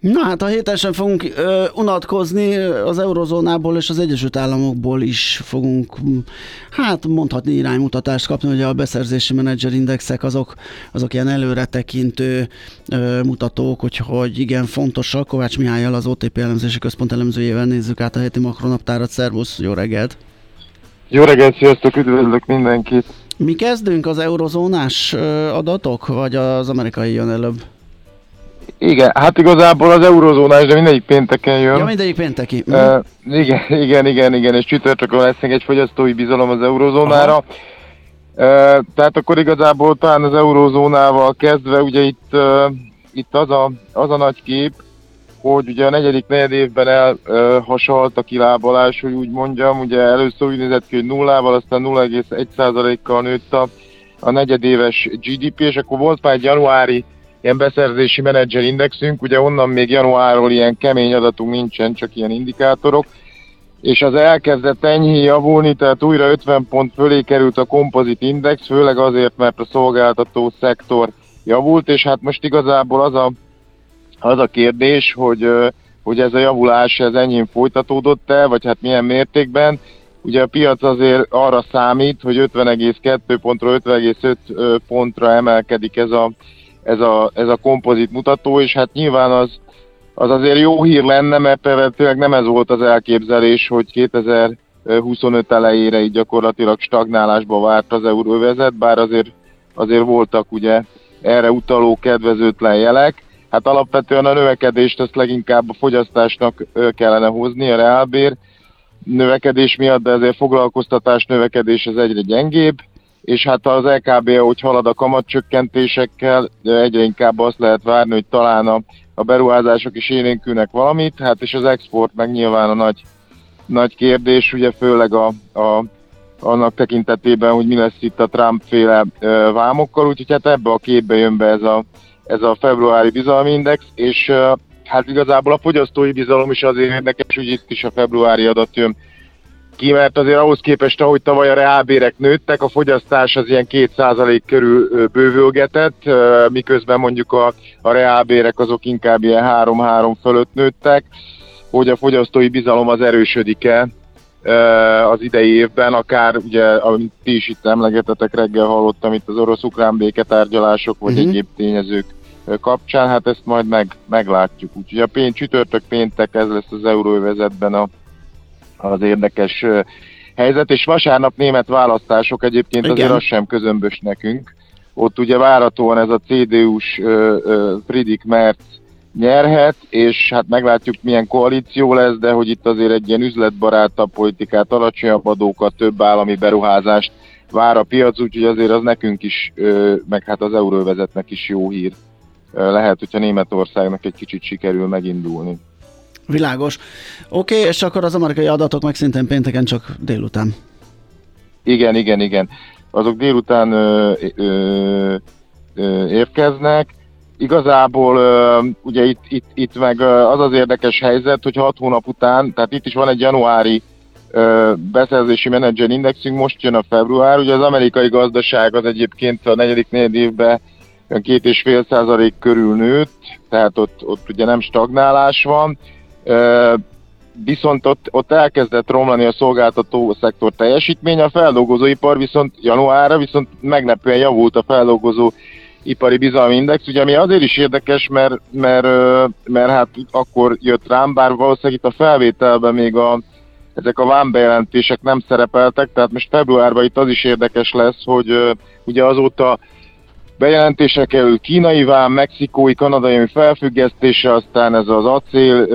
Na hát a héten sem fogunk unatkozni, az eurozónából és az Egyesült Államokból is fogunk, hát mondhatni iránymutatást kapni, hogy a beszerzési menedzserindexek azok ilyen előretekintő mutatók, hogy igen fontosak. Kovács Mihállyal, az OTP elemzési központ elemzőjével nézzük át a heti makronaptárat. Szervusz, jó reggelt! Jó reggelt, sziasztok, üdvözlök mindenkit! Mi kezdünk, az eurozónás adatok, vagy az amerikai jön előbb? Igen, hát igazából az eurozónás, de mindegyik pénteken jön. Ja, mindegyik pénteki. Igen, és csütörtökön lesz egy fogyasztói bizalom az eurozónára. Tehát akkor igazából talán az eurozónával kezdve, ugye itt az a nagy kép, hogy ugye a negyedik negyedévben elhasalt a kilábalás, hogy úgy mondjam, ugye először úgy nézett ki, hogy nullával, aztán 0,1%-kal nőtt a negyedéves GDP, és akkor volt már egy januári ilyen beszerzési menedzserindexünk, ugye onnan még januárról ilyen kemény adatunk nincsen, csak ilyen indikátorok, és az elkezdett enyhén javulni, tehát újra 50 pont fölé került a kompozit index, főleg azért, mert a szolgáltató szektor javult, és hát most igazából az a kérdés, hogy ez a javulás ez enyhén folytatódott-e, vagy hát milyen mértékben. Ugye a piac azért arra számít, hogy 50,2 pontról 50,5 pontra emelkedik ez a kompozit mutató, és hát nyilván az azért jó hír lenne, mert tényleg nem ez volt az elképzelés, hogy 2025 elejére így gyakorlatilag stagnálásba várt az euróövezet, bár azért voltak ugye erre utaló kedvezőtlen jelek. Hát alapvetően a növekedést ezt leginkább a fogyasztásnak kellene hozni, a reálbér növekedés miatt, de ezért foglalkoztatás növekedés az egyre gyengébb, és hát az LKB, hogy halad a kamatcsökkentésekkel, egyre inkább azt lehet várni, hogy talán a beruházások is élénkülnek valamit, hát és az export meg nyilván a nagy kérdés, ugye főleg annak tekintetében, hogy mi lesz itt a Trump-féle vámokkal, úgyhogy hát ebbe a képbe jön be ez a februári bizalmindex, és hát igazából a fogyasztói bizalom is azért érdekes, hogy itt is a februári adat jön ki, mert azért ahhoz képest, ahogy tavaly a reálbérek nőttek, a fogyasztás az ilyen 2% körül bővülgetett, miközben mondjuk a reálbérek azok inkább ilyen 3-3 fölött nőttek, hogy a fogyasztói bizalom az erősödik-e az idei évben, akár ugye, amit ti is itt emlegetetek, reggel hallottam itt az orosz-ukrán béketárgyalások, vagy egyéb tényezők kapcsán, hát ezt majd meglátjuk. Úgyhogy a csütörtök péntek ez lesz az euróövezetben az érdekes helyzet, és vasárnap német választások egyébként. Igen. Azért az sem közömbös nekünk. Ott ugye várhatóan ez a CDU-s Friedrich Merz nyerhet, és hát meglátjuk milyen koalíció lesz, de hogy itt azért egy ilyen üzletbarátabb politikát, alacsonyabb adókat, több állami beruházást vár a piac, úgyhogy azért az nekünk is, meg hát az euróövezetnek is jó hír lehet, hogyha Németországnak egy kicsit sikerül megindulni. Világos. Oké, és akkor az amerikai adatok meg szintén pénteken, csak délután. Igen. Azok délután érkeznek. Igazából ugye itt meg az érdekes helyzet, hogy 6 hónap után, tehát itt is van egy januári beszerzési menedzserindexünk, most jön a február, ugye az amerikai gazdaság az egyébként a negyedik negyedévben 2,5% körül nőtt, tehát ott ugye nem stagnálás van, viszont ott elkezdett romlani a szolgáltató szektor teljesítménye, a feldolgozóipar viszont januárra viszont meglepően javult a feldolgozó ipari bizalmi index, ugye ami azért is érdekes, mert hát akkor jött rám, bár valószínűleg itt a felvételben még ezek a vámbejelentések nem szerepeltek, tehát most februárban itt az is érdekes lesz, hogy ugye azóta bejelentésre kerül kínai vám, mexikói, kanadai felfüggesztése, aztán ez az acél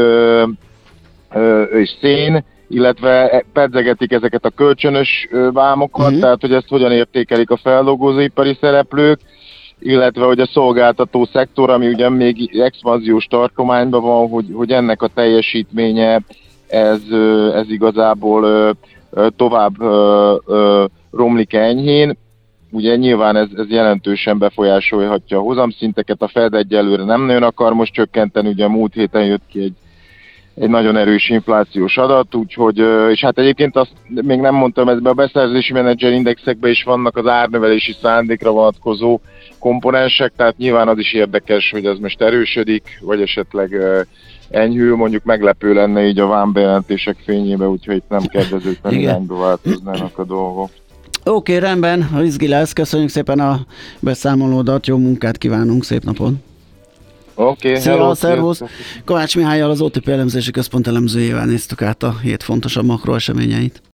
és szén, illetve pedzegetik ezeket a kölcsönös vámokat, tehát hogy ezt hogyan értékelik a feldolgozóipari szereplők, illetve hogy a szolgáltató szektor, ami ugye még expanziós tartományban van, hogy ennek a teljesítménye ez igazából tovább romlik enyhén. Ugye nyilván ez jelentősen befolyásolhatja a hozamszinteket, a Fed egyelőre nem nagyon akar most csökkenteni, ugye a múlt héten jött ki egy nagyon erős inflációs adat, úgyhogy, és hát egyébként azt még nem mondtam, ezben a beszerzési menedzser indexekben is vannak az árnövelési szándékra vonatkozó komponensek, tehát nyilván az is érdekes, hogy ez most erősödik, vagy esetleg enyhül, mondjuk meglepő lenne így a vámbejelentések fényében, úgyhogy itt nem kedvezőtlen irányba változnának a dolgok. Oké, rendben, izgi lesz, köszönjük szépen a beszámolódat, jó munkát kívánunk, szép napot! Oké, szia, szervusz! Kovács Mihállyal, az OTP elemzési központ elemzőjével néztük át a hét fontosabb makroeseményeit.